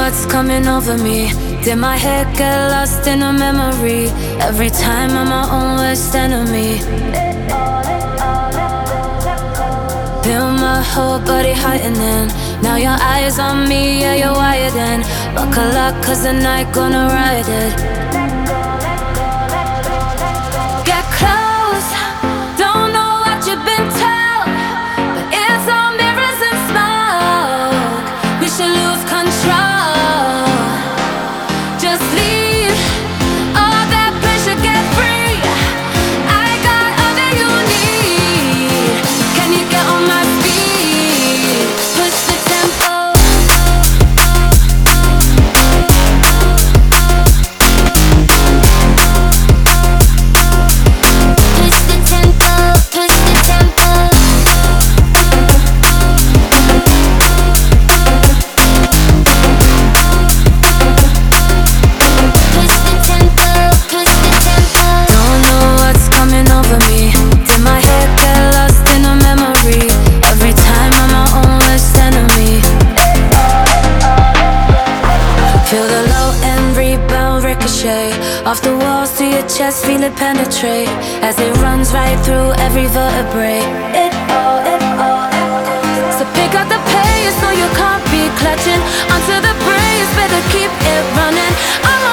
what's coming over me. Did my head get lost in a memory? Every time I'm my own worst enemy. Feel my whole body heightening. Now your eyes on me, yeah, you're wired in. Buckle up, cause the night gonna ride it. Get close, don't know what you've been told, but it's all mirrors and smoke. We should lose control. Just leave all that pressure, get free. I got all that you need. Can you get on my feet? Push the tempo. Push the tempo, push the tempo. Push the tempo, push the tempo. Don't know what's coming over me. Did my head get lost in a memory? Every time I'm my own worst enemy. Feel the low end rebound ricochet off the walls to your chest, feel it penetrate as it runs right through every vertebrae. It all echoes. So pick up the pace so you can't be clutching onto the brace. Better keep it running. I'm